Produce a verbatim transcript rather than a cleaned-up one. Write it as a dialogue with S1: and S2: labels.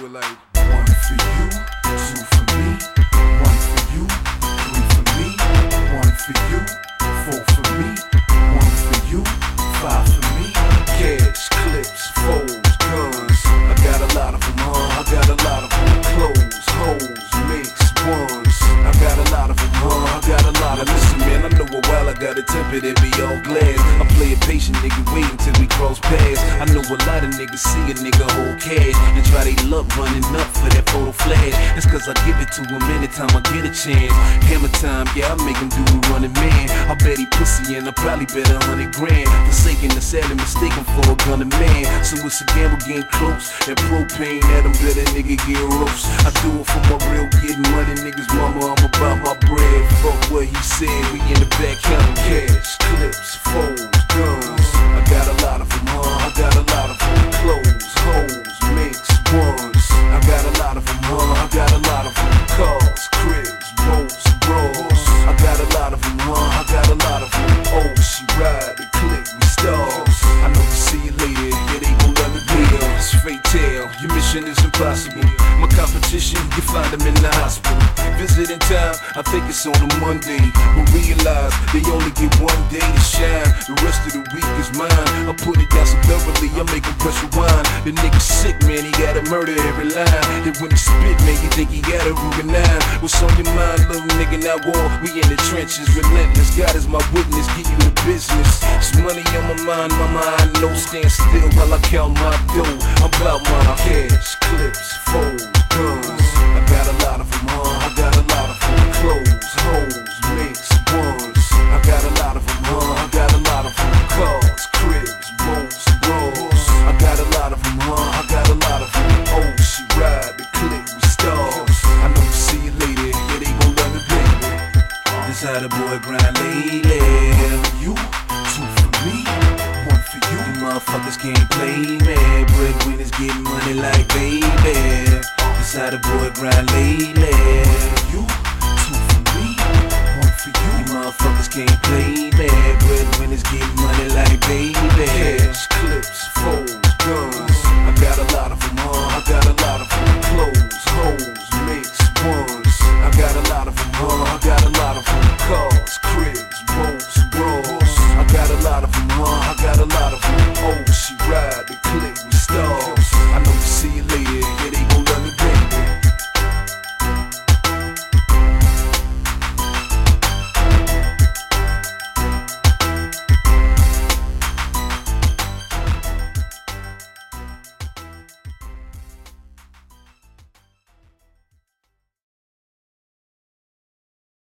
S1: do it like one for you, two for me, one for you, three for me, one for you, four for me, one for you, five for me. Cash, clips, folds, guns. I got a lot of them, huh? I got a lot of them. Clothes, hoes, mixed ones. I got a lot of them, huh? I got a lot of them. Listen, man, I know a while I got a temper that be all glass. I play a patient nigga, waiting till we cross paths. I know a lot of niggas see a nigga hold cash and try they luck running up for that photo flash. That's cause I give it to him anytime I get a chance. Hammer time, yeah, I make him do the running man. I bet he pussy and I probably bet a hundred grand. Forsaking the sadly mistaken for a gunning man. So it's a gamble getting close. That propane that I'm better nigga get roast. I do it for my real getting money niggas mama, I'm about my bread. Fuck what he said, we in the back counting cash, clips, folds, guns. I got a lot of them, huh? I got a lot of them. Clothes, hoes, mixed ones. I got a lot of them, huh? I got a lot of them. Cars, cribs, boats, bros. I got a lot of them, huh? I got a lot of them. Oh, she ride, the click, we stars. I know you see you later, yeah, they gon' let me be there. It's fatal, your mission is impossible. My competition, you find them in the hospital. Visiting time, I think it's on a Monday. But realize they only get one day to shine. The rest of the week is mine. I put it down so thoroughly, I make him press rewind. The nigga sick, man, he gotta murder every line. And when he spit, man, you think he got a Ruger nine. What's on your mind, little nigga? Now war, we in the trenches, relentless. God is my witness, give you the business. It's money on my mind, my mind, no stand still while I count my dough. I'm about my cash, clips, folds, guns. I got a lot of them, huh? I got a lot of them. Clothes, hoes, mixed ones. I got a lot of them, huh? I got a lot of them. Cars, cribs, boats, bros. I got a lot of them, huh? I got a lot of them. Oh, she ride, the click, we stars. I know you see you later, yeah, they gon' love it, baby. This how the boy grind lately. You, two for me, one for you. You motherfuckers can't play me. Breadwinners getting money like baby. This how the boy grind lately. You, two for me, one for you. You motherfuckers can't play me. Breadwinners getting money like baby. Cash, clips, four.